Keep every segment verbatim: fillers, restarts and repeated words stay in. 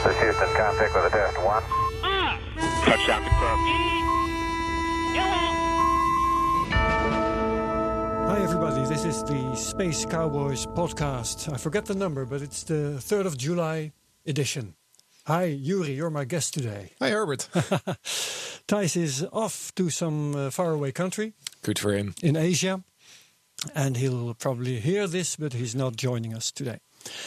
This is Houston, contact with a test one. Touchdown confirmed. Hi everybody, this is the Space Cowboys podcast. I forget the number, but it's the third of July edition. Hi Yuri, you're my guest today. Hi Herbert. Thijs is off to some uh, faraway country. Good for him. In Asia. And he'll probably hear this, but he's not joining us today.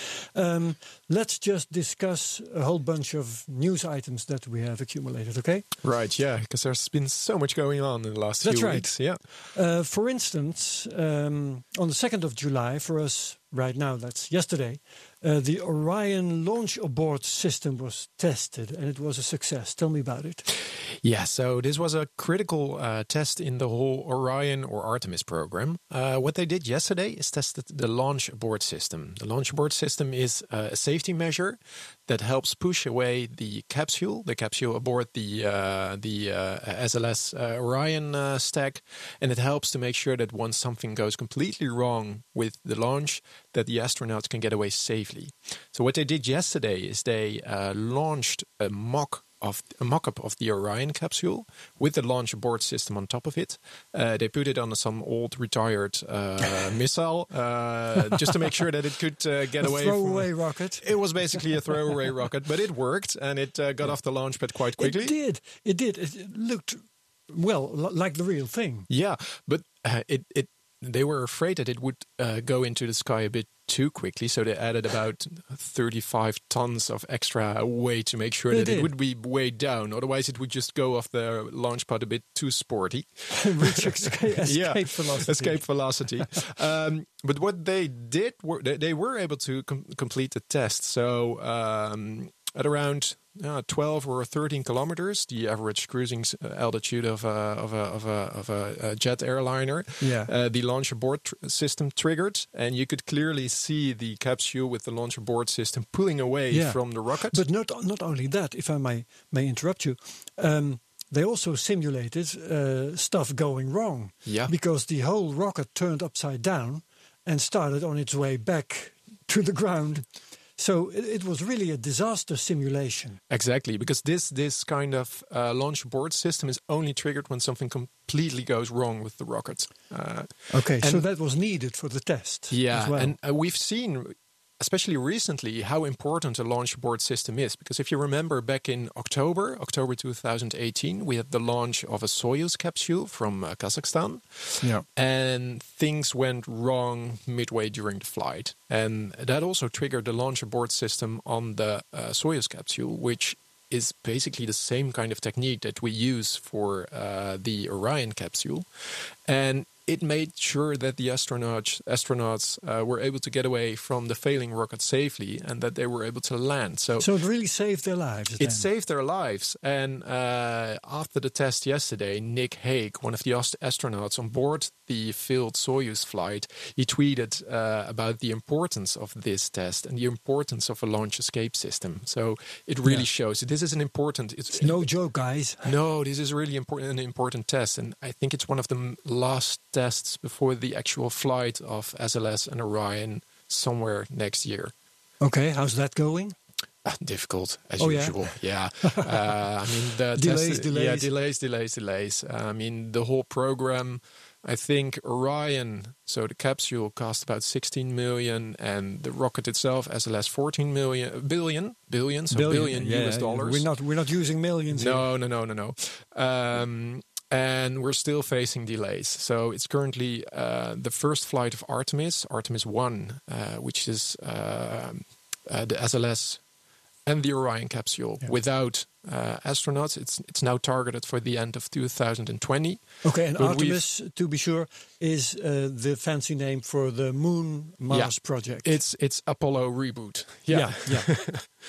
Um, let's just discuss a whole bunch of news items that we have accumulated, okay? Right, yeah, because there's been so much going on in the last That's few right. weeks. Yeah. Uh, for instance, um, on the second of July, for us right now, that's yesterday, uh, the Orion launch abort system was tested and it was a success. Tell me about it. Yeah, so this was a critical uh, test in the whole Orion or Artemis program. Uh, what they did yesterday is tested the launch abort system. The launch abort system is uh, a safety measure that helps push away the capsule, the capsule aboard the uh, the uh, S L S uh, Orion uh, stack, and it helps to make sure that once something goes completely wrong with the launch, that the astronauts can get away safely. So what they did yesterday is they uh, launched a mock of a mock-up of the Orion capsule with the launch abort system on top of it. Uh, they put it on some old retired uh, missile uh, just to make sure that it could uh, get a away. Throwaway from, rocket. It was basically a throwaway rocket, but it worked and it uh, got off the launch pad quite quickly. It did. It did. It looked, well, l- like the real thing. Yeah, but uh, it it they were afraid that it would uh, go into the sky a bit too quickly, so they added about thirty-five tons of extra weight to make sure They that did. it would be weighed down. Otherwise, it would just go off the launch pad a bit too sporty. Reach escape, escape Yeah, velocity. Escape velocity. um, but what they did, were they, they were able to com- complete the test. So um, at around uh, twelve or thirteen kilometers, the average cruising uh, altitude of a, of a, of a, of a, a jet airliner, Yeah. uh, the launch abort tr- system triggered, and you could clearly see the capsule with the launch abort system pulling away Yeah. from the rocket. But not not only that, if I may may interrupt you, um, they also simulated uh, stuff going wrong. Yeah. Because the whole rocket turned upside down and started on its way back to the ground. So it, it was really a disaster simulation. Exactly, because this this kind of uh, launch abort system is only triggered when something completely goes wrong with the rocket. Uh, Okay, so And- that was needed for the test. Yeah, as well. and uh, we've seen, especially recently, how important a launch abort system is. Because if you remember back in October, October two thousand eighteen, we had the launch of a Soyuz capsule from uh, Kazakhstan. yeah. And things went wrong midway during the flight. And that also triggered the launch abort system on the uh, Soyuz capsule, which is basically the same kind of technique that we use for uh, the Orion capsule. And it made sure that the astronauts astronauts uh, were able to get away from the failing rocket safely and that they were able to land. So, So it really saved their lives. it then. saved their lives. And uh, after the test yesterday, Nick Hague, one of the ast- astronauts on board the failed Soyuz flight, he tweeted uh, about the importance of this test and the importance of a launch escape system. So it really Yeah. shows this is an important. It's, It's no joke, guys. no, this is really important, an important test, and I think it's one of the m- last tests before the actual flight of S L S and Orion somewhere next year. Okay, how's that going? Uh, difficult as Oh, yeah? usual. Yeah, uh, I mean the Delays, test, delays. Yeah, delays, delays, delays. I mean the whole program. I think Orion, so the capsule cost about sixteen million, and the rocket itself, S L S, fourteen million, billion, billion, so billion, yeah, U S dollars. We're not we're not using millions. here. No, no, no, no, no. Um, and we're still facing delays. So it's currently uh, the first flight of Artemis, Artemis one, uh, which is uh, uh, the S L S and the Orion capsule Yeah. without uh, astronauts. It's it's now targeted for the end of two thousand twenty. Okay, and But Artemis, to be sure, is uh, the fancy name for the Moon Mars Yeah. project. It's it's Apollo reboot. Yeah, yeah, yeah.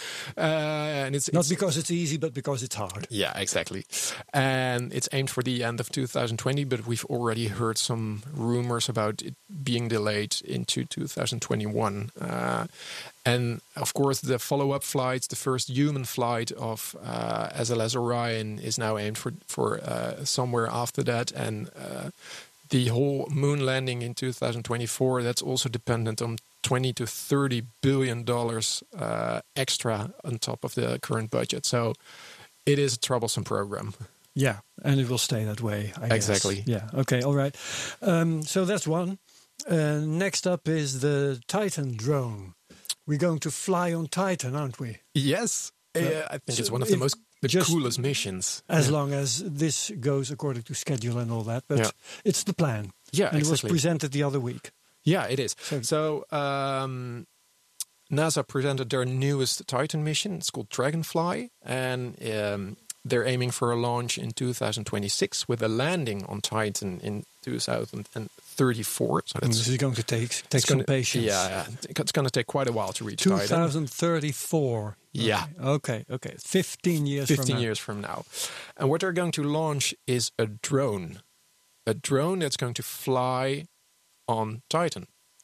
uh, and it's Not it's, because it's easy, but because it's hard. Yeah, exactly. And it's aimed for the end of two thousand twenty, but we've already heard some rumors about it being delayed into two thousand twenty-one. Uh, and of course, the follow-up flight, the first human flight of uh, S L S Orion, is now aimed for for uh, somewhere after that. And uh, the whole moon landing in two thousand twenty-four, that's also dependent on twenty to thirty billion dollars uh, extra on top of the current budget. So it is a troublesome program. Yeah, and it will stay that way, I guess. Exactly. Yeah, okay, all right. Um, so that's one. Uh, next up is the Titan drone. We're going to fly on Titan, aren't we? Yes. Yeah, I think so it's one of the if most the just coolest missions. As yeah. long as this goes according to schedule and all that. But Yeah. it's the plan. Yeah, and exactly. it was presented the other week. Yeah, it is. So- So, um, NASA presented their newest Titan mission. It's called Dragonfly, and um, they're aiming for a launch in two thousand twenty-six with a landing on Titan in two thousand thirty-four. So And that's this is going to take take it's some gonna- patience. Yeah, yeah, it's going to take quite a while to reach Titan. twenty thirty-four. Yeah. Okay, okay. fifteen years fifteen from now. years from now. And what they're going to launch is a drone. A drone that's going to fly on Titan.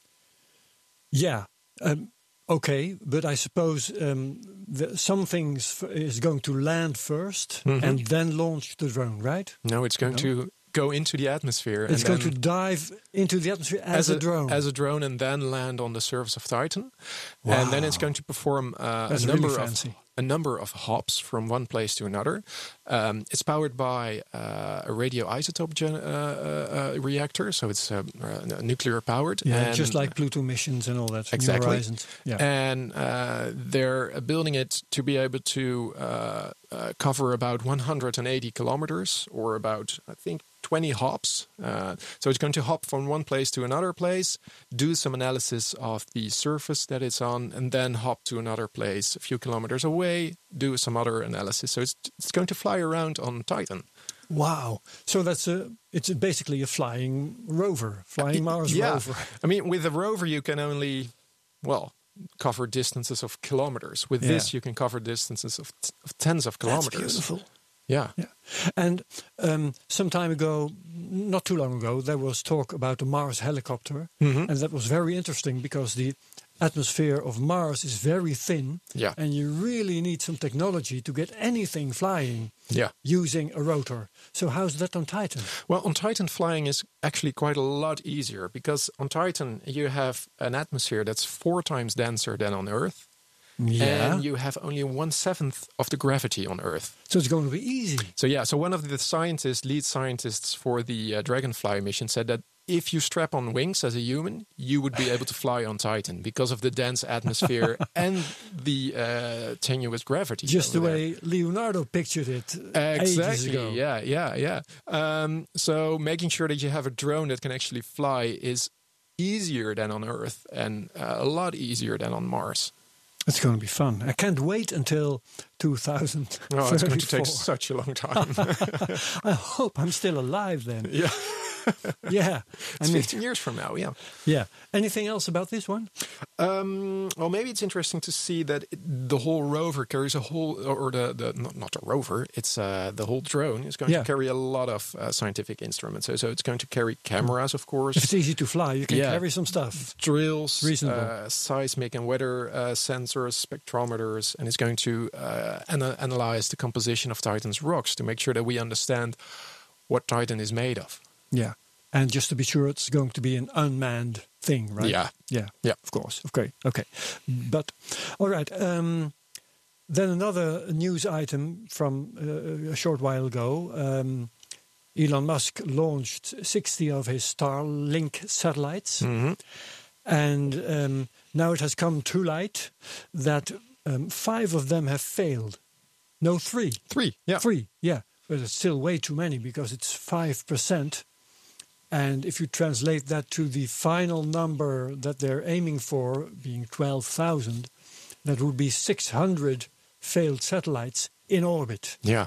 Yeah. Um, okay, but I suppose um, the, some things f- is going to land first Mhm. and then launch the drone, right? No, it's going No? to go into the atmosphere. It's and going then to dive into the atmosphere as, a, drone. As a drone and then land on the surface of Titan. And then it's Wow. going to perform uh, a That's number really of fancy. a number of hops from one place to another. Um, it's powered by uh, a radioisotope gen- uh, uh, uh, reactor, so it's uh, uh, nuclear powered. yeah, and, just like Pluto missions and all that. New Exactly. Horizons. Yeah. And uh, they're building it to be able to uh, uh, cover about one hundred eighty kilometers, or about, I think, twenty hops. Uh, so it's going to hop from one place to another place, do some analysis of the surface that it's on, and then hop to another place a few kilometers away, do some other analysis. So it's, it's going to fly around on Titan. Wow. So that's a it's basically a flying rover, flying Mars yeah. rover. I mean, with a rover, you can only, well, cover distances of kilometers. With Yeah. this, you can cover distances of, t- of tens of kilometers. That's beautiful. Yeah. Yeah. And um, some time ago, not too long ago, there was talk about the Mars helicopter. Mhm. And that was very interesting because the atmosphere of Mars is very thin. Yeah. And you really need some technology to get anything flying Yeah. using a rotor. So how's that on Titan? Well, on Titan, flying is actually quite a lot easier because on Titan, you have an atmosphere that's four times denser than on Earth. Yeah. And you have only one seventh of the gravity on Earth. So it's going to be easy. So, yeah, so one of the scientists, lead scientists for the uh, Dragonfly mission, said that if you strap on wings as a human, you would be able to fly on Titan because of the dense atmosphere and the uh, tenuous gravity. Just the over there. way Leonardo pictured it ages Exactly. ago. Yeah, yeah, yeah. Um, so making sure that you have a drone that can actually fly is easier than on Earth and uh, a lot easier than on Mars. It's going to be fun. I can't wait until two thousand thirty-four. Oh, it's going to take such a long time. I hope I'm still alive then. yeah, Yeah. I it's mean, fifteen years from now. Yeah. yeah. Anything else about this one? Um, well, maybe it's interesting to see that it, the whole rover carries a whole, or the, the not, not the rover, it's uh, the whole drone is going Yeah. to carry a lot of uh, scientific instruments. So, so it's going to carry cameras, of course. If it's easy to fly, you can Yeah. carry some stuff. Drills, Reasonable. uh, seismic and weather uh, sensors, spectrometers, and it's going to uh, ana- analyze the composition of Titan's rocks to make sure that we understand what Titan is made of. Yeah. And just to be sure, it's going to be an unmanned thing, right? Yeah. Yeah. Yeah. Of course. Okay. Okay. But, all right. Um, then another news item from uh, a short while ago. Um, Elon Musk launched sixty of his Starlink satellites. Mm-hmm. And um, now it has come to light that um, five of them have failed. No, three. Three, yeah. Three, yeah. But it's still way too many because it's five percent. And if you translate that to the final number that they're aiming for, being twelve thousand, that would be six hundred failed satellites in orbit. Yeah.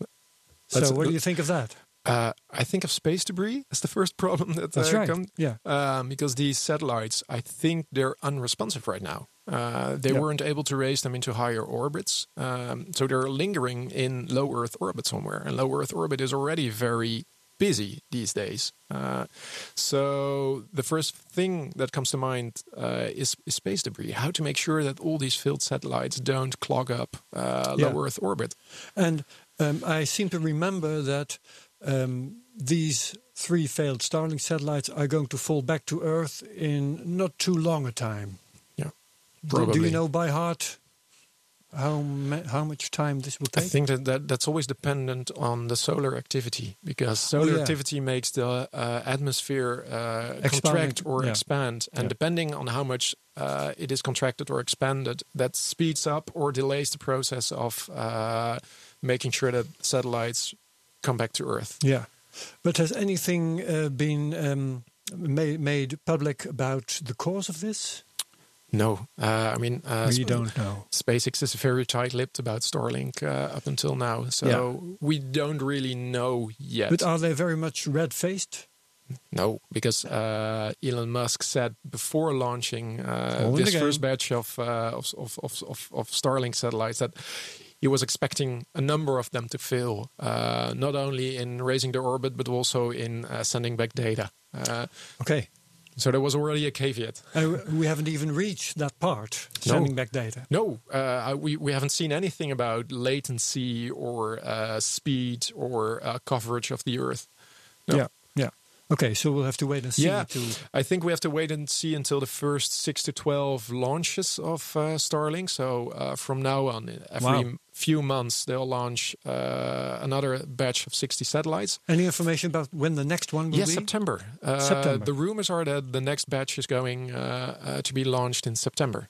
So That's- what do you think of that? Uh, I think of space debris as the first problem that That's uh, right. comes. Yeah. Um, because these satellites, I think they're unresponsive right now. Uh, they Yeah. weren't able to raise them into higher orbits. Um, so they're lingering in low Earth orbit somewhere. And low Earth orbit is already very busy these days. Uh, so the first thing that comes to mind uh, is, is space debris. How to make sure that all these failed satellites don't clog up uh, Yeah. low Earth orbit. And um, I seem to remember that um, these three failed Starlink satellites are going to fall back to Earth in not too long a time. Do, Probably. do you know by heart how ma- how much time this will I take? think that, that that's always dependent on the solar activity, because solar yeah. activity makes the uh, atmosphere uh, Expanding, contract or yeah. expand, and Yeah. depending on how much uh, it is contracted or expanded, that speeds up or delays the process of uh, making sure that satellites come back to Earth. Yeah, but has anything uh, been um, made made public about the cause of this? No, uh, I mean, uh, We sp- don't know. SpaceX is very tight-lipped about Starlink uh, up until now, so Yeah. we don't really know yet. But are they very much red-faced? No, because uh, Elon Musk said before launching uh, All in this the first game. batch of, uh, of, of, of, of, of Starlink satellites that he was expecting a number of them to fail, uh, not only in raising their orbit, but also in uh, sending back data. Uh, Okay. so there was already a caveat. Uh, we haven't even reached that part, No. sending back data. No, uh, we, we haven't seen anything about latency or uh, speed or uh, coverage of the Earth. No. Yeah, yeah. Okay, so we'll have to wait and see. Yeah, To, I think we have to wait and see until the first six to twelve launches of uh, Starlink. So uh, from now on, every Wow. few months, they'll launch uh, another batch of sixty satellites. any information about when the next one will Yes, be? September. Uh, September. The rumors are that the next batch is going uh, uh, to be launched in September.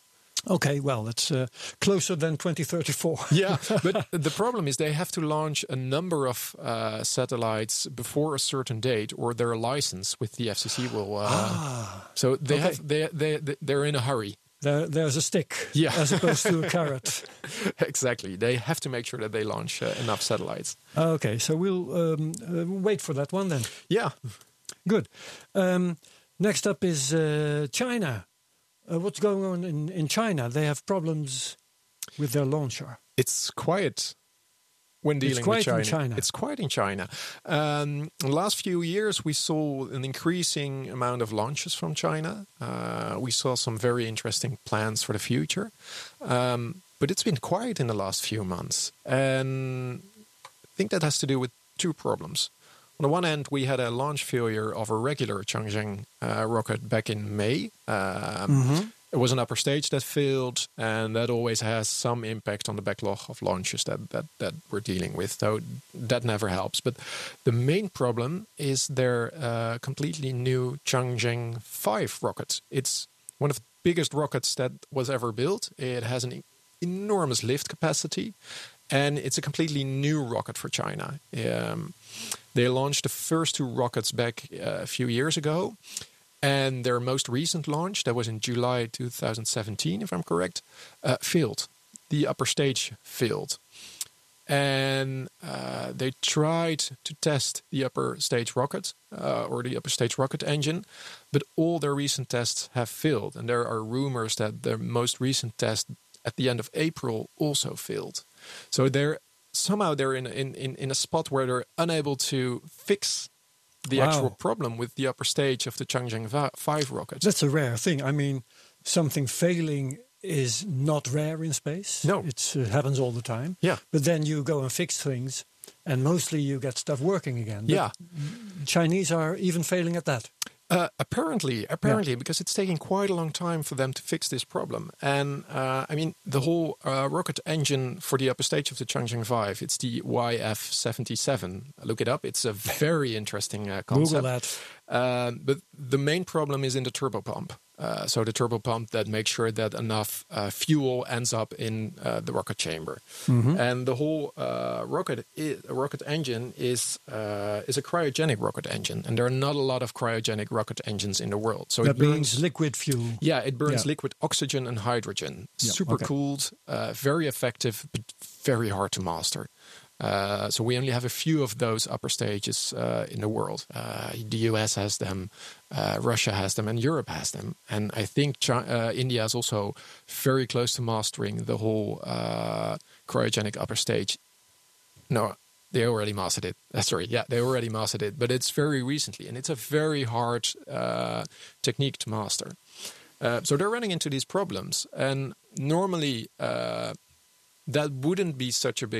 Okay, well, it's uh, closer than twenty thirty-four. Yeah, but the problem is they have to launch a number of uh, satellites before a certain date, or their license with the F C C will. Uh, Ah, so they okay. have they they they're in a hurry. there, there's a stick Yeah. as opposed to a carrot. Exactly. They have to make sure that they launch uh, enough satellites. Okay, so we'll um, uh, wait for that one then. Yeah. Good. Um, next up is uh, China. Uh, what's going on in, in China? They have problems with their launcher. It's quiet when dealing quiet with in China. China. It's quiet in China. Um, in the last few years, we saw an increasing amount of launches from China. Uh, we saw some very interesting plans for the future. Um, but it's been quiet in the last few months. And I think that has to do with two problems. On the one hand, we had a launch failure of a regular Changzheng uh, rocket back in May. Um, It was an upper stage that failed, and that always has some impact on the backlog of launches that, that, that we're dealing with. So that never helps. But the main problem is their uh, completely new Changzheng five rocket. It's one of the biggest rockets that was ever built. It has an enormous lift capacity, and it's a completely new rocket for China. Um, they launched the first two rockets back uh, a few years ago. And their most recent launch, that was in July two thousand seventeen, if I'm correct, uh, failed. The upper stage failed. And uh, they tried to test the upper stage rocket, uh, or the upper stage rocket engine, but all their recent tests have failed. And there are rumors that their most recent test at the end of April also failed. So they're somehow they're in, in, in, in a spot where they're unable to fix the Wow. actual problem with the upper stage of the Changzheng five rocket. That's a rare thing. I mean, something failing is not rare in space. No. It uh, happens all the time. Yeah. But then you go and fix things, and mostly you get stuff working again. But Yeah. Chinese are even failing at that. Uh, apparently, apparently, because it's taking quite a long time for them to fix this problem. And uh, I mean, the whole uh, rocket engine for the upper stage of the Changzheng five, it's the Y F seventy-seven. Look it up. It's a very interesting uh, concept. Google that. Um, but the main problem is in the turbopump. Uh, so the turbopump that makes sure that enough uh, fuel ends up in uh, the rocket chamber. And the whole uh, rocket I- rocket engine is uh, is a cryogenic rocket engine, and there are not a lot of cryogenic rocket engines in the world. So That it burns. means liquid fuel. Yeah, it burns Yeah. liquid oxygen and hydrogen. Yeah, Super okay. cooled, uh, very effective, but very hard to master. Uh, so we only have a few of those upper stages uh, in the world. Uh, the U S has them, uh, Russia has them, and Europe has them. And I think Chi- uh, India is also very close to mastering the whole uh, cryogenic upper stage. No, they already mastered it. Uh, sorry, yeah, they already mastered it, but it's very recently, and it's a very hard uh, technique to master. Uh, so they're running into these problems, and normally uh, that wouldn't be such a big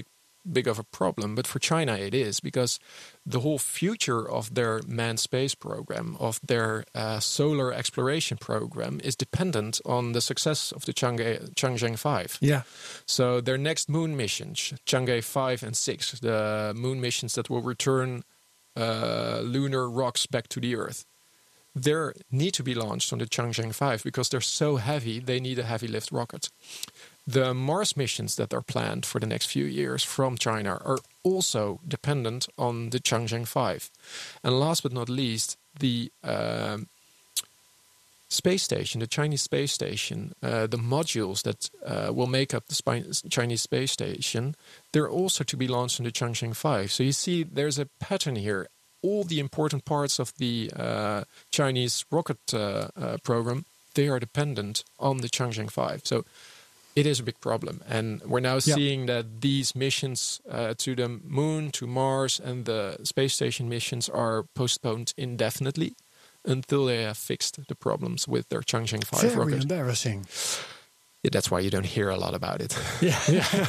big of a problem, but for China it is, because the whole future of their manned space program, of their uh, solar exploration program, is dependent on the success of the Chang'e, Chang'e five. Yeah. So their next moon missions, Chang'e five and six, the moon missions that will return uh, lunar rocks back to the Earth, they need to be launched on the Chang'e five because they're so heavy, they need a heavy lift rocket. The Mars missions that are planned for the next few years from China are also dependent on the Chang'e five. And last but not least, the uh, space station, the Chinese space station, uh, the modules that uh, will make up the spi- Chinese space station, they're also to be launched on the Chang'e five. So you see there's a pattern here. All the important parts of the uh, Chinese rocket uh, uh, program, they are dependent on the Chang'e five. So it is a big problem. And we're now Yeah. seeing that these missions uh, to the moon, to Mars, and the space station missions are postponed indefinitely until they have fixed the problems with their Chang'e five Very rocket. embarrassing. Yeah, that's why you don't hear a lot about it. Yeah.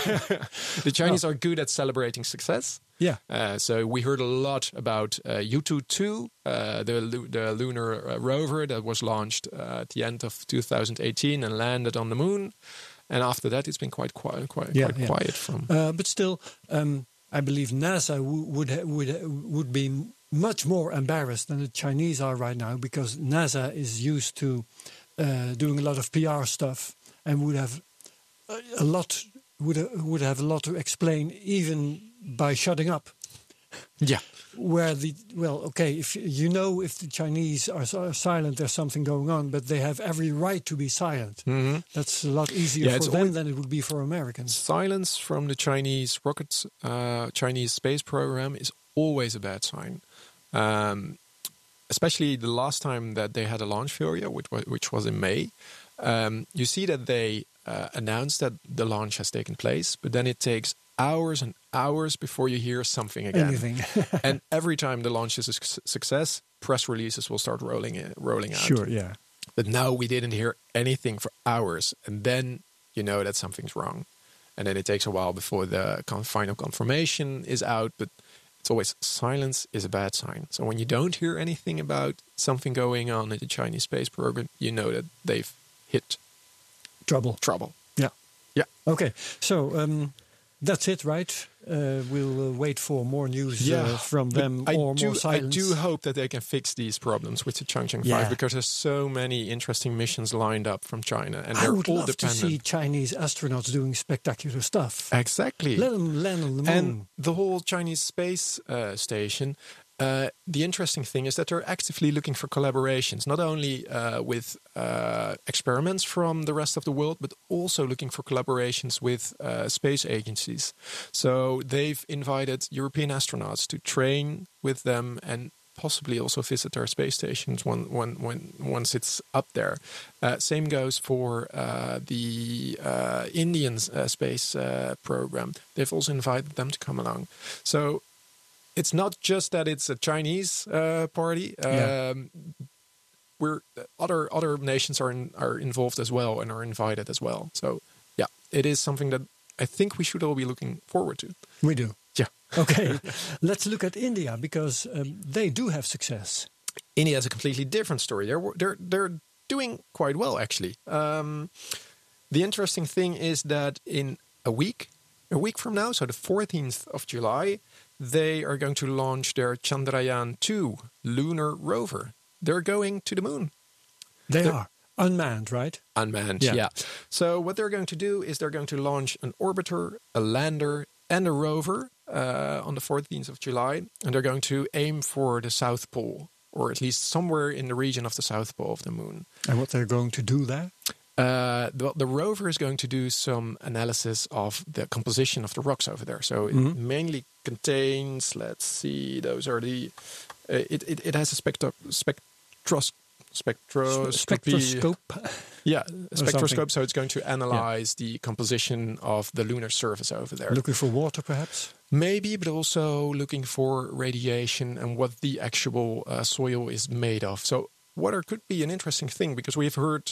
The Chinese are good at celebrating success. Yeah. Uh, so we heard a lot about uh, Yutu two, uh, the, lu- the lunar uh, rover that was launched uh, at the end of two thousand eighteen and landed on the moon. And after that, it's been quite quiet, quite, Yeah, quite yeah. quiet from. Uh, but still, um, I believe NASA w- would ha- would ha- would be much more embarrassed than the Chinese are right now, because NASA is used to uh, doing a lot of P R stuff and would have a, a lot would ha- would have a lot to explain, even by shutting up. Yeah. Where the well, okay, if you know if the Chinese are, are silent, there's something going on, but they have every right to be silent. Mm-hmm. That's a lot easier Yeah, for it's them always- than it would be for Americans. Silence from the Chinese rocket, uh, Chinese space program is always a bad sign. Um, especially the last time that they had a launch failure, which was, which was in May. Um, you see that they uh, announced that the launch has taken place, but then it takes hours and hours before you hear something again. Anything. And every time the launch is a su- success, press releases will start rolling in, rolling out. Sure, yeah. But now we didn't hear anything for hours, and then you know that something's wrong. And then it takes a while before the con- final confirmation is out, but it's always silence is a bad sign. So when you don't hear anything about something going on in the Chinese space program, you know that they've hit Trouble. trouble. Yeah. Yeah. Okay. So um, that's it, right? Uh, we'll uh, wait for more news uh, from but them I or do, more silence. I do hope that they can fix these problems with the Chang'e Yeah. five, because there's so many interesting missions lined up from China, and I they're would all love dependent. to see Chinese astronauts doing spectacular stuff. Exactly. Let them land on the moon. And the whole Chinese space uh, station, uh, the interesting thing is that they're actively looking for collaborations, not only uh, with uh, experiments from the rest of the world, but also looking for collaborations with uh, space agencies. So they've invited European astronauts to train with them and possibly also visit their space stations when, when, when, once it's up there. Uh, same goes for uh, the uh, Indian uh, space uh, program. They've also invited them to come along. So it's not just that it's a Chinese uh, party. Yeah. Um, we're other other nations are in, are involved as well and are invited as well. So yeah, it is something that I think we should all be looking forward to. We do. Yeah. Okay. Let's look at India, because um, they do have success. India has a completely different story. They're they're they're doing quite well, actually. Um, the interesting thing is that in a week, a week from now, so the fourteenth of July, they are going to launch their Chandrayaan two lunar rover. They're going to the moon. They They're- are unmanned, right? Unmanned, Yeah. yeah. So what they're going to do is they're going to launch an orbiter, a lander, and a rover uh, on the fourteenth of July. And they're going to aim for the South Pole, or at least somewhere in the region of the South Pole of the moon. And what they're going to do there? Uh, the, the rover is going to do some analysis of the composition of the rocks over there. So it Mhm. mainly contains, let's see, those are the, uh, it, it, it has a spectro, spectros, spectroscopy. Spectroscope. Yeah, a spectroscope. something. So it's going to analyze the composition of the lunar surface over there. Looking for water, perhaps? Maybe, but also looking for radiation and what the actual uh, soil is made of. So water could be an interesting thing, because we've heard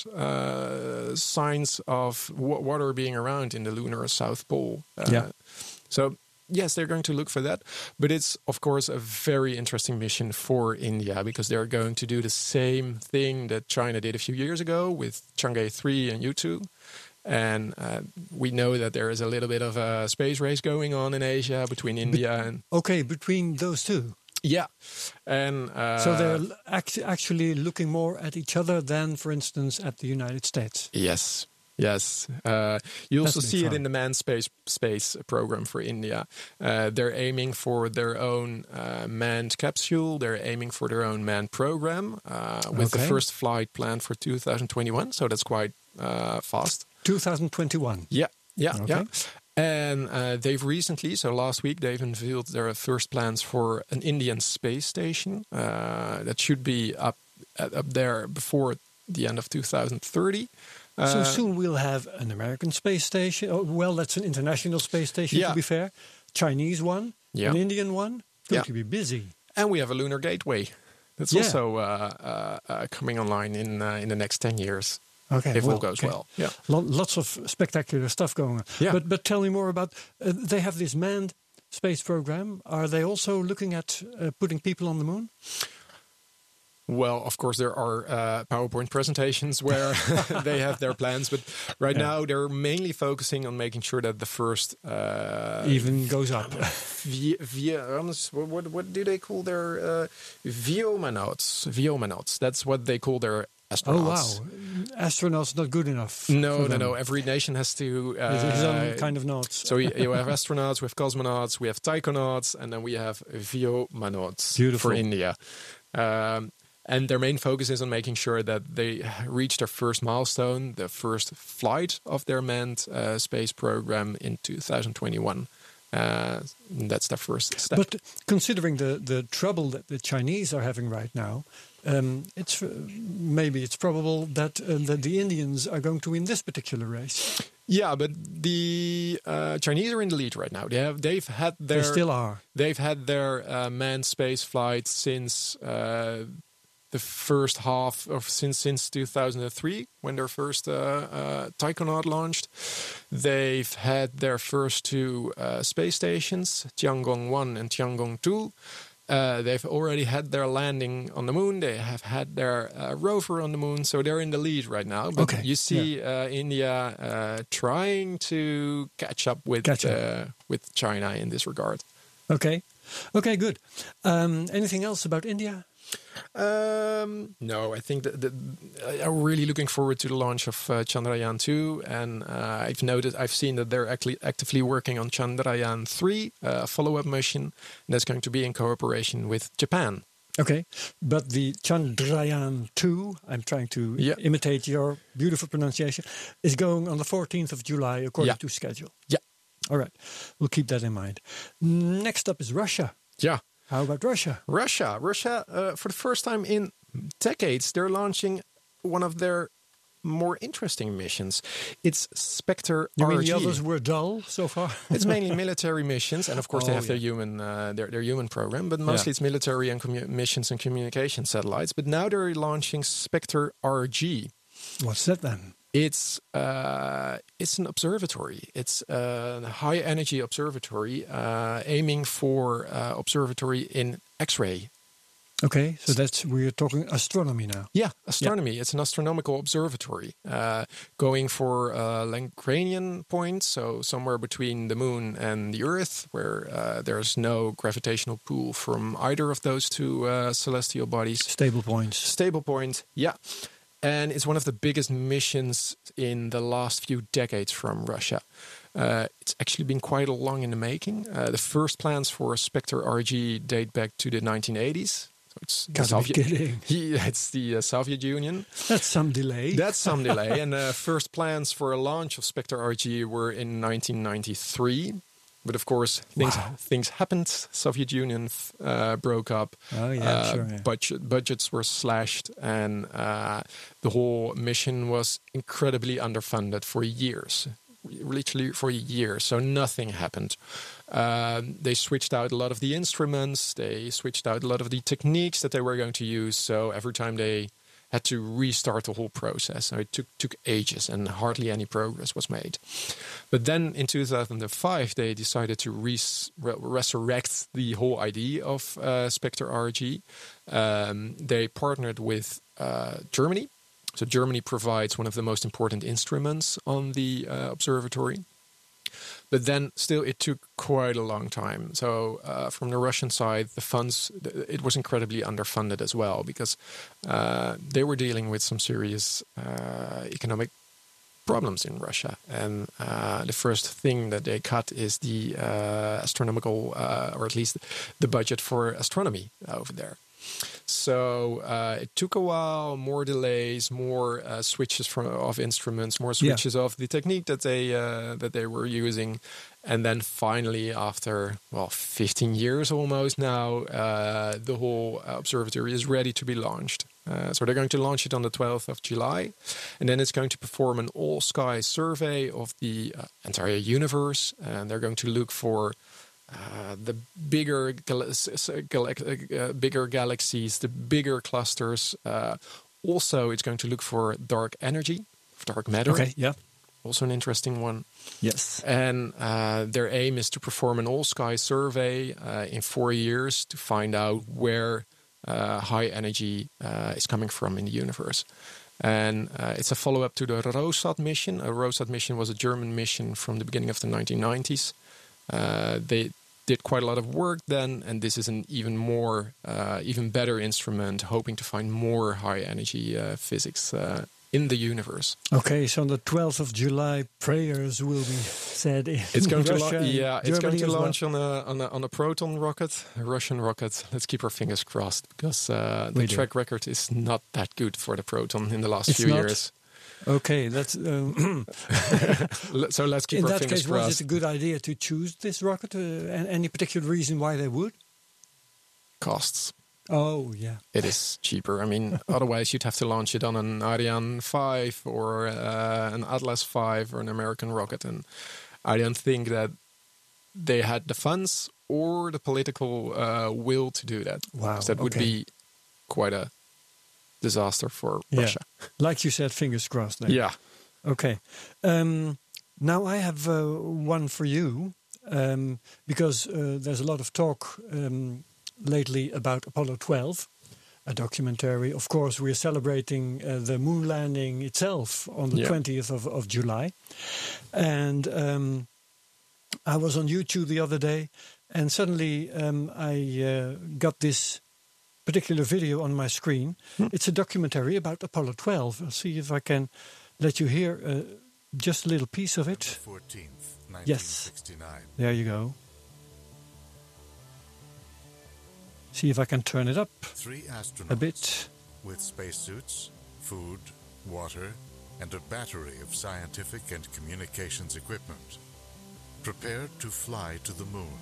uh, signs of wa- water being around in the lunar South Pole. Uh, Yeah. So yes, they're going to look for that. But it's, of course, a very interesting mission for India because they're going to do the same thing that China did a few years ago with Chang'e three and U two. And uh, we know that there is a little bit of a space race going on in Asia between India and... Okay, between those two. Yeah. And, uh, so they're act actually looking more at each other than, for instance, at the United States. Yes. Yes. Uh, you also That's see fun. it in the manned space space program for India. Uh, they're aiming for their own uh, manned capsule. They're aiming for their own manned program uh, with Okay. the first flight planned for two thousand twenty-one. So that's quite uh, fast. twenty twenty-one. Yeah. Yeah. Okay. Yeah. And uh, they've recently, so last week, they've unveiled their first plans for an Indian space station uh, that should be up up there before the end of two thousand thirty. So Uh, soon we'll have an American space station. Oh, well, that's an international space station, Yeah. to be fair. Chinese one, Yeah. an Indian one. Going Yeah. to be busy. And we have a lunar gateway that's Yeah. also uh, uh, uh, coming online in uh, in the next ten years, Okay, if well, all goes okay. well. Yeah. Lo- lots of spectacular stuff going on. Yeah. But but tell me more about. Uh, they have this manned space program. Are they also looking at uh, putting people on the moon? Well, of course, there are uh, PowerPoint presentations where they have their plans, but right Yeah. now they're mainly focusing on making sure that the first uh, Even goes up. vi- vi- um, what, what what do they call their uh, Viomanauts? Viomanauts. That's what they call their Oh astronauts. wow, astronauts not good enough. No, for no, them. no. Every nation has to. Uh, With his own kind of notes. So you, you have astronauts, we have cosmonauts, we have taikonauts, and then we have Viomanauts Beautiful. for India. Um, and their main focus is on making sure that they reach their first milestone, the first flight of their manned uh, space program in two thousand twenty-one. Uh, that's their first step. But considering the, the trouble that the Chinese are having right now, um, it's uh, maybe it's probable that, uh, that the Indians are going to win this particular race. Yeah, but the uh, Chinese are in the lead right now. They have, they've had their, They still are. They've had their uh, manned space flight since uh, the first half of since since two thousand three, when their first uh, uh, taikonaut launched. They've had their first two uh, space stations, Tiangong one and Tiangong two. Uh, they've already had their landing on the moon. They have had their uh, rover on the moon, so they're in the lead right now. But Okay, you see uh, India uh, trying to catch up with Catch up. Uh, with China in this regard. Okay. Okay, good. Um, anything else about India? Um, no, I think that, that I'm really looking forward to the launch of uh, Chandrayaan two, and uh, I've noted, I've seen that they're actually actively working on Chandrayaan three, uh, a follow-up mission, and that's going to be in cooperation with Japan. Okay, but the Chandrayaan two, I'm trying to Yeah. imitate your beautiful pronunciation, is going on the fourteenth of July according Yeah. to schedule. Yeah. All right, we'll keep that in mind. Next up is Russia. Yeah. How about Russia? Russia. Russia, uh, for the first time in decades, they're launching one of their more interesting missions. It's Spectre You R G. mean the others were dull so far? It's mainly military missions, and of course they Oh, have their human uh, their their human program, but mostly Yeah. it's military and commu- missions and communication satellites. But now they're launching Spectre R G. What's that then? It's uh, it's an observatory. It's a high energy observatory uh, aiming for uh, observatory in X-ray. Okay, so that's we're talking astronomy now. Yeah, astronomy. It's an astronomical observatory uh, going for uh, Lagrangian point, so somewhere between the moon and the Earth, where uh, there's no gravitational pull from either of those two uh, celestial bodies. Stable points. Stable point, yeah. And it's one of the biggest missions in the last few decades from Russia. Uh, it's actually been quite long in the making. Uh, the first plans for Spectre R G date back to the nineteen eighties. So it's the Gotta be Soviet- kidding. Yeah, it's the uh, Soviet Union. That's some delay. That's some delay. And the uh, first plans for a launch of Spectre R G were in nineteen ninety-three. But of course, things Wow. things happened. Soviet Union uh, broke up. Oh, yeah, uh, sure, yeah. Budget budgets were slashed, and uh, the whole mission was incredibly underfunded for years, literally for years. So nothing happened. Um, they switched out a lot of the instruments. They switched out a lot of the techniques that they were going to use. So every time they had to restart the whole process. So it took took ages, and hardly any progress was made. But then in two thousand five, they decided to res- re- resurrect the whole idea of uh, Spectre R G. Um, they partnered with uh, Germany. So Germany provides one of the most important instruments on the uh, observatory. But then still it took quite a long time. So uh, from the Russian side, the funds, it was incredibly underfunded as well, because uh, they were dealing with some serious uh, economic problems in Russia. And uh, the first thing that they cut is the uh, astronomical, uh, or at least the budget for astronomy over there. So uh, it took a while, more delays, more uh, switches from of instruments, more switches yeah. of the technique that they uh, that they were using, and then finally, after well, fifteen years almost now, uh, the whole observatory is ready to be launched. Uh, so they're going to launch it on the twelfth of July, and then it's going to perform an all-sky survey of the uh, entire universe, and they're going to look for Uh, the bigger gal- gal- uh, bigger galaxies, the bigger clusters. Uh, also, it's going to look for dark energy, dark matter. Okay, yeah. Also an interesting one. Yes. And uh, their aim is to perform an all-sky survey uh, in four years to find out where uh, high energy uh, is coming from in the universe. And uh, it's a follow-up to the ROSAT mission. A ROSAT mission was a German mission from the beginning of the nineteen nineties. Uh, they did quite a lot of work then, and this is an even more, uh, even better instrument, hoping to find more high energy uh, physics uh, in the universe. Okay, so on the twelfth of July, prayers will be said in It's going Russia, to la- yeah, it's going to launch well. on a on a on a Proton rocket, a Russian rocket. Let's keep our fingers crossed, because uh, the We track do. record is not that good for the Proton in the last It's few not? years. Okay, that's um, So let's keep in our that fingers case. Was crossed. it a good idea to choose this rocket? Uh, and any particular reason why they would? Costs. Oh, yeah. It is cheaper. I mean, otherwise you'd have to launch it on an Ariane five or uh, an Atlas five or an American rocket. And I don't think that they had the funds or the political uh, will to do that. Wow. That would okay. be quite a disaster for yeah. Russia. Like you said, fingers crossed. Then. Yeah. Okay. Um, now I have uh, one for you, um, because uh, there's a lot of talk um, lately about Apollo twelve, a documentary. Of course, we're celebrating uh, the moon landing itself on the Yeah. twentieth of, of July. And um, I was on YouTube the other day, and suddenly um, I uh, got this particular video on my screen. Hmm. It's a documentary about Apollo twelve. I'll see if I can let you hear uh, just a little piece of it. fourteenth, nineteen sixty-nine. Yes. There you go. See if I can turn it up Three astronauts a bit. with spacesuits, food, water, and a battery of scientific and communications equipment prepared to fly to the moon.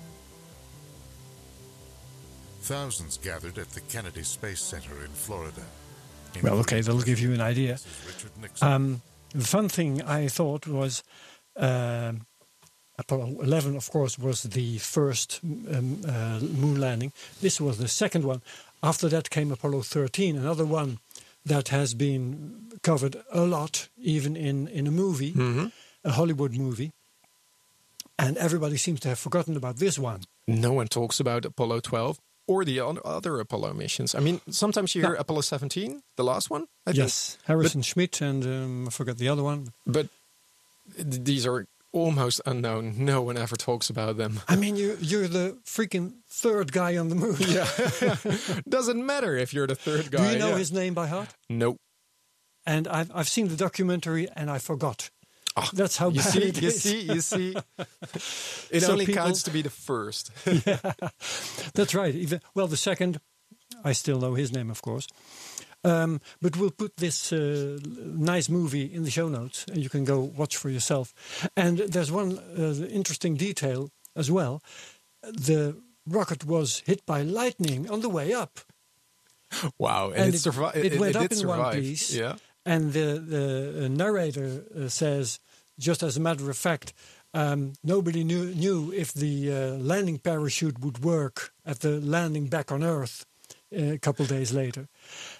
Thousands gathered at the Kennedy Space Center in Florida. Well, okay, that'll give you an idea. Richard Nixon. Um, the fun thing I thought was um Apollo eleven, of course, was the first um, uh, moon landing. This was the second one. After that came Apollo thirteen, another one that has been covered a lot, even in, in a movie, Mm-hmm. a Hollywood movie. And everybody seems to have forgotten about this one. No one talks about Apollo twelve or the o- other Apollo missions. I mean, sometimes you hear No. Apollo seventeen, the last one. I Yes, Harrison Schmitt and um, I forgot the other one. think. But th- these are almost unknown. No one ever talks about them. I mean, you, you're the freaking third guy on the moon. Yeah. Doesn't matter if you're the third guy. Do you know yeah. his name by heart? Nope. And I've, I've seen the documentary and I forgot. Ah, That's how You bad see, it you is. see, you see. It So only people- counts to be the first. That's right. Even, well, the second, I still know his name, of course. Um, but we'll put this uh, nice movie in the show notes and you can go watch for yourself. And there's one uh, interesting detail as well. The rocket was hit by lightning on the way up. Wow. And, And it, it- survived. it went up did in one survive. piece. Yeah. And the, the uh, narrator uh, says, just as a matter of fact, um, nobody knew, knew if the uh, landing parachute would work at the landing back on Earth uh, a couple days later.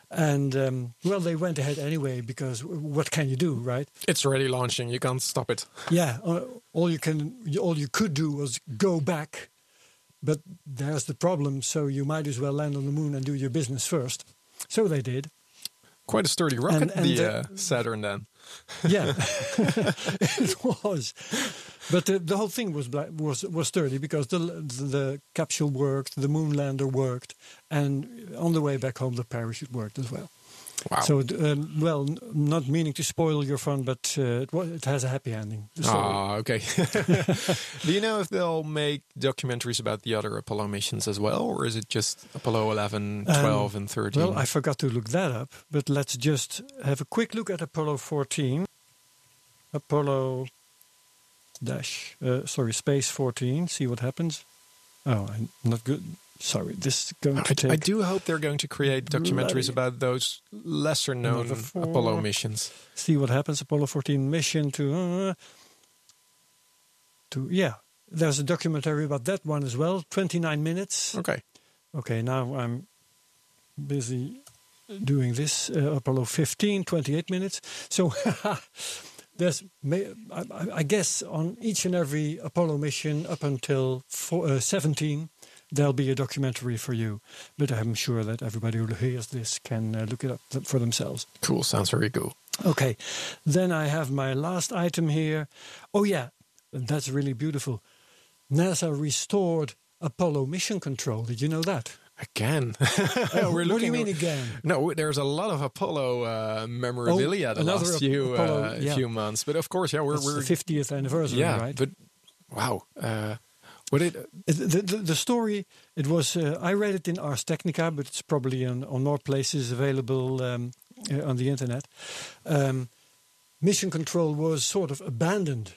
And um, well, they went ahead anyway because what can you do, right? It's already launching. You can't stop it. Yeah, uh, all you can, all you could do was go back, but there's the problem. So you might as well land on the moon and do your business first. So they did. Quite a sturdy rocket, And- and the the- uh, Saturn then. Yeah, it was. But the, the whole thing was black, was was sturdy because the, the the capsule worked, the moon lander worked, and on the way back home the parachute worked as well. Wow. So, um, well, n- not meaning to spoil your fun, but uh, it, wa- it has a happy ending. the story. Ah, okay. Do you know if they'll make documentaries about the other Apollo missions as well, or is it just Apollo eleven, twelve, and thirteen? Well, I forgot to look that up, but let's just have a quick look at Apollo fourteen. Apollo dash, uh, sorry, Space fourteen. See what happens. Oh, I'm not good. Sorry, this is going to I, take. I do hope they're going to create documentaries bloody- about those lesser-known Another four. Apollo missions. See what happens. Apollo fourteen mission to. Uh, to yeah, there's a documentary about that one as well. twenty-nine minutes. Okay. Okay, now I'm busy doing this. Uh, Apollo fifteen, twenty-eight minutes. So there's, ma- I, I- I guess, on each and every Apollo mission up until four, uh, seventeen, there'll be a documentary for you. But I'm sure that everybody who hears this can uh, look it up th- for themselves. Cool. Sounds very cool. Okay, then I have my last item here. Oh yeah, that's really beautiful. NASA restored Apollo mission control. Did you know that? Again. Oh, what do you mean again? No, there's a lot of Apollo uh, memorabilia Oh, the another last few Apollo, uh, yeah. few months. But of course, yeah, we're, It's we're the fiftieth anniversary, yeah, right? but wow. Uh, what it It- the, the, the story, it was, uh, I read it in Ars Technica, but it's probably on, on more places available um, uh, on the internet. Um, mission control was sort of abandoned.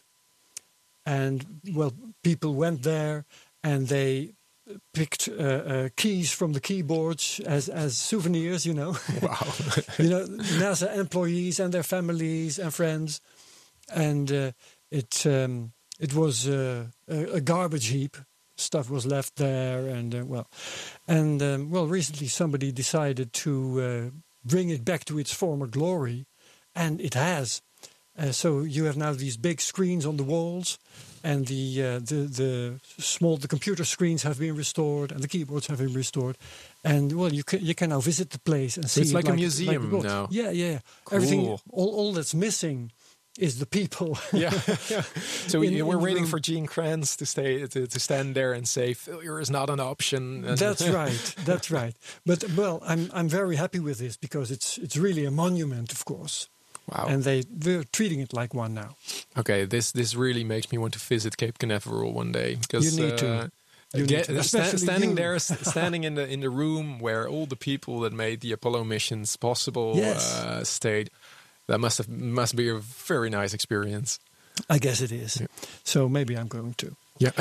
And, well, people went there and they picked uh, uh, keys from the keyboards as, as souvenirs, you know. wow. you know, NASA employees and their families and friends. And uh, it um, it was uh, a, a garbage heap. Stuff was left there, and uh, well, and um, well, recently somebody decided to uh, bring it back to its former glory, and it has. Uh, so you have now these big screens on the walls, and the uh, the the small the computer screens have been restored, and the keyboards have been restored, and well, you can you can now visit the place and see. it's it like a it museum it was. now. Yeah, yeah. Cool. Everything, all all that's missing is the people. yeah, yeah. So In- we, in we're the waiting room. for Gene Kranz to stay to, to stand there and say failure is not an option. And That's right. That's right. But well, I'm I'm very happy with this because it's it's really a monument, of course, wow. and they they're treating it like one now. Okay, this this really makes me want to visit Cape Canaveral one day because You need to. uh, You get- need to. sta- Especially standing you. there, s- standing in the in the room where all the people that made the Apollo missions possible Yes. uh, stayed. That must have must be a very nice experience. I guess it is. So maybe I'm going to. Yeah.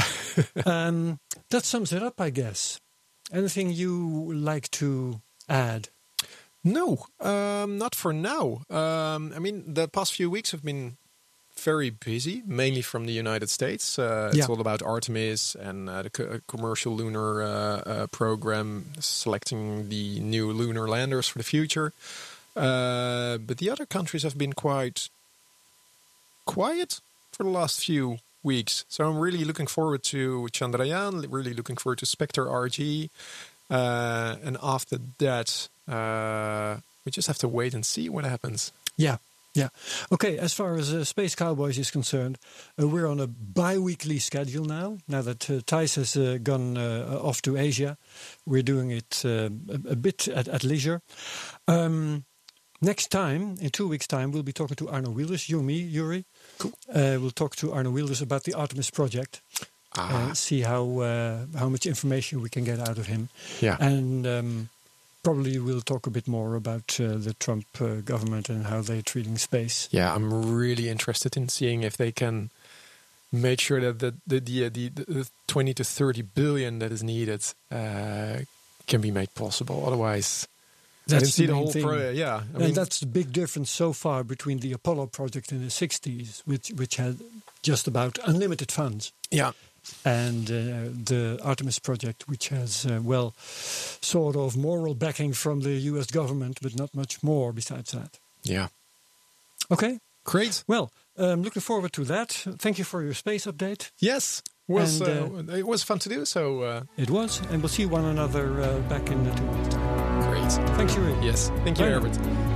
Um, that sums it up, I guess. Anything you like to add? No, um, not for now. Um, I mean, the past few weeks have been very busy, mainly from the United States. Uh, it's Yeah. all about Artemis and uh, the co- commercial lunar uh, uh, program, selecting the new lunar landers for the future. Uh, but the other countries have been quite quiet for the last few weeks. So I'm really looking forward to Chandrayaan, really looking forward to Spectre R G. Uh, and after that, uh, we just have to wait and see what happens. Yeah, yeah. Okay, as far as uh, Space Cowboys is concerned, uh, we're on a bi-weekly schedule now. Now that uh, Thijs has uh, gone uh, off to Asia, we're doing it uh, a, a bit at, at leisure. Um, next time, in two weeks' time, we'll be talking to Arno Wielders, you and me, Yuri. Cool. Uh, we'll talk to Arno Wielders about the Artemis project. Ah, Uh, see how uh, how much information we can get out of him. yeah. And um, probably we'll talk a bit more about uh, the Trump uh, government and how they're treating space. Yeah, I'm really interested in seeing if they can make sure that the the the, the, the twenty to thirty billion that is needed uh, can be made possible. Otherwise, I didn't see the main whole thing. pro- yeah. I and mean, that's the big difference so far between the Apollo project in the sixties, which which had just about unlimited funds yeah. and uh, the Artemis project, which has, uh, well, sort of moral backing from the U S government, but not much more besides that. Yeah. Okay. Great. Well, um, looking forward to that. Thank you for your space update. Yes. Was, And, uh, it was fun to do, so... Uh, It was, and we'll see one another uh, back in uh, two weeks' time. great. Thank you. Yes. Thank you, Bye now. Herbert.